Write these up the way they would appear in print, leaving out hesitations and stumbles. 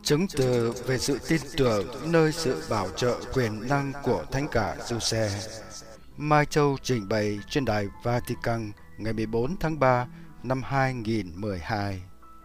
Chứng từ về sự tin tưởng nơi sự bảo trợ quyền năng của Thánh cả Giuse. Mai Châu trình bày trên đài Vatican ngày 14 tháng 3 năm 2012.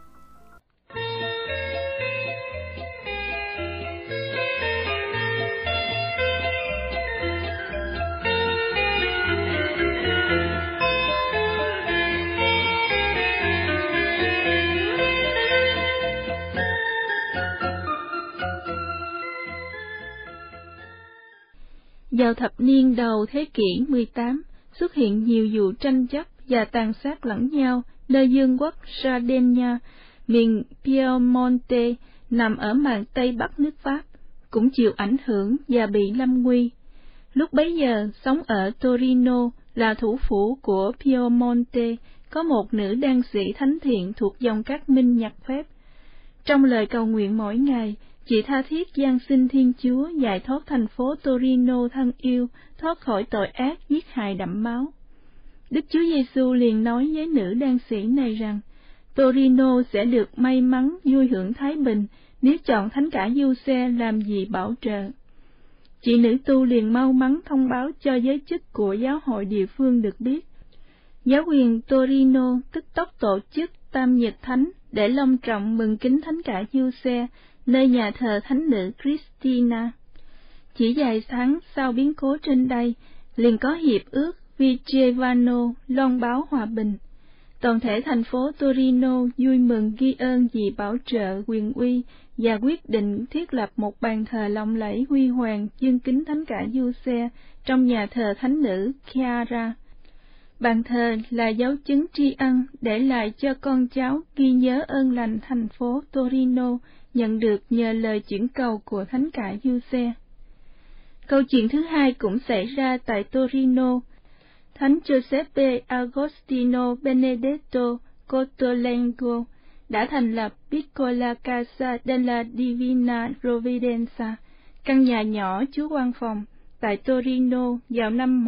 Vào thập niên đầu thế kỷ 18, xuất hiện nhiều vụ tranh chấp và tàn sát lẫn nhau nơi vương quốc Sardinia, miền Piemonte nằm ở mạn Tây Bắc nước Pháp, cũng chịu ảnh hưởng và bị lâm nguy. Lúc bấy giờ, sống ở Torino là thủ phủ của Piemonte, có một nữ đan sĩ thánh thiện thuộc dòng các minh nhật phép. Trong lời cầu nguyện mỗi ngày, chị tha thiết van xin Thiên Chúa giải thoát thành phố Torino thân yêu thoát khỏi tội ác giết hại đẫm máu. Đức Chúa Giêsu liền nói với nữ đan sĩ này rằng Torino sẽ được may mắn vui hưởng thái bình nếu chọn Thánh cả Giuse làm vị bảo trợ. Chị nữ tu liền mau mắn thông báo cho giới chức của giáo hội địa phương được biết. Giáo quyền Torino tức tốc tổ chức Tam Nhật Thánh để long trọng mừng kính Thánh cả Giuse nơi nhà thờ thánh nữ Christina. Chỉ vài tháng sau biến cố trên đây, liền có hiệp ước Vigevano loan báo hòa bình. Toàn thể thành phố Torino vui mừng ghi ơn vì bảo trợ quyền uy và quyết định thiết lập một bàn thờ lộng lẫy huy hoàng dương kính Thánh cả Giuse trong nhà thờ thánh nữ Chiara. Bàn thờ là dấu chứng tri ân để lại cho con cháu ghi nhớ ơn lành thành phố Torino nhận được nhờ lời chuyển cầu của Thánh cả Giuse. Câu chuyện thứ hai cũng xảy ra tại Torino. Thánh Giuseppe Agostino Benedetto Cottolengo đã thành lập Piccola Casa della Divina Provvidenza, căn nhà nhỏ Chúa Quan Phòng, tại Torino vào năm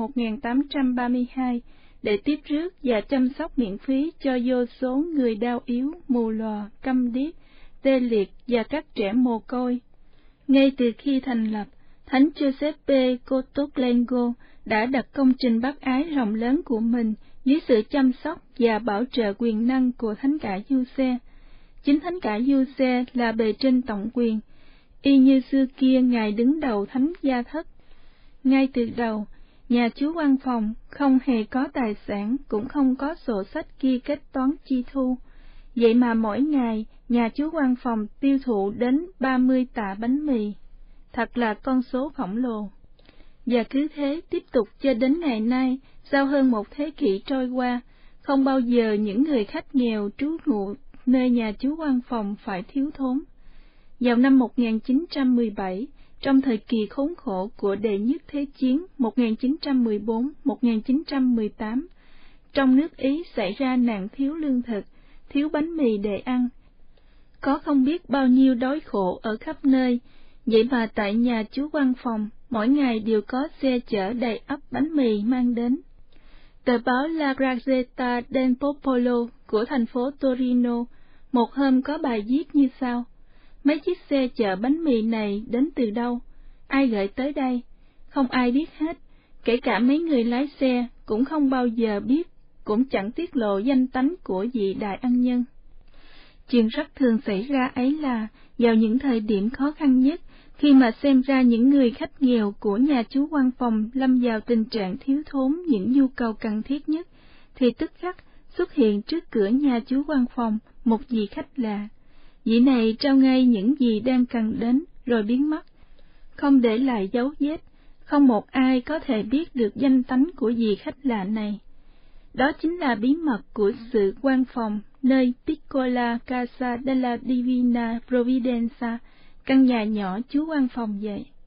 1832, để tiếp rước và chăm sóc miễn phí cho vô số người đau yếu, mù lòa, câm điếc, tê liệt và các trẻ mồ côi. Ngay từ khi thành lập, Thánh Giuseppe Cottolengo đã đặt công trình bác ái rộng lớn của mình dưới sự chăm sóc và bảo trợ quyền năng của Thánh cả Giuse. Chính Thánh cả Giuse là bề trên tổng quyền, y như xưa kia Ngài đứng đầu Thánh gia thất. Ngay từ đầu, nhà Chúa Quan Phòng không hề có tài sản, cũng không có sổ sách ghi kết toán chi thu. Vậy mà mỗi ngày, nhà Chúa Quan Phòng tiêu thụ đến 30 tạ bánh mì. Thật là con số khổng lồ. Và cứ thế tiếp tục cho đến ngày nay, sau hơn một thế kỷ trôi qua, không bao giờ những người khách nghèo trú ngụ nơi nhà Chúa Quan Phòng phải thiếu thốn. Vào năm 1917, trong thời kỳ khốn khổ của đệ nhất thế chiến 1914-1918, trong nước Ý xảy ra nạn thiếu lương thực, thiếu bánh mì để ăn. Có không biết bao nhiêu đói khổ ở khắp nơi, vậy mà tại nhà Chúa Quan Phòng, mỗi ngày đều có xe chở đầy ắp bánh mì mang đến. Tờ báo La Gazzetta del Popolo của thành phố Torino một hôm có bài viết như sau: mấy chiếc xe chở bánh mì này đến từ đâu? Ai gửi tới đây? Không ai biết hết, kể cả mấy người lái xe cũng không bao giờ biết, cũng chẳng tiết lộ danh tánh của vị đại ân nhân. Chuyện rất thường xảy ra ấy là vào những thời điểm khó khăn nhất, khi mà xem ra những người khách nghèo của nhà Chúa Quan Phòng lâm vào tình trạng thiếu thốn những nhu cầu cần thiết nhất, thì tức khắc xuất hiện trước cửa nhà Chúa Quan Phòng một vị khách lạ. Vị này trao ngay những gì đang cần đến rồi biến mất, không để lại dấu vết, không một ai có thể biết được danh tánh của vị khách lạ này. Đó chính là bí mật của sự quan phòng nơi Piccola Casa della Divina Provvidenza, căn nhà nhỏ Chúa Quan Phòng vậy.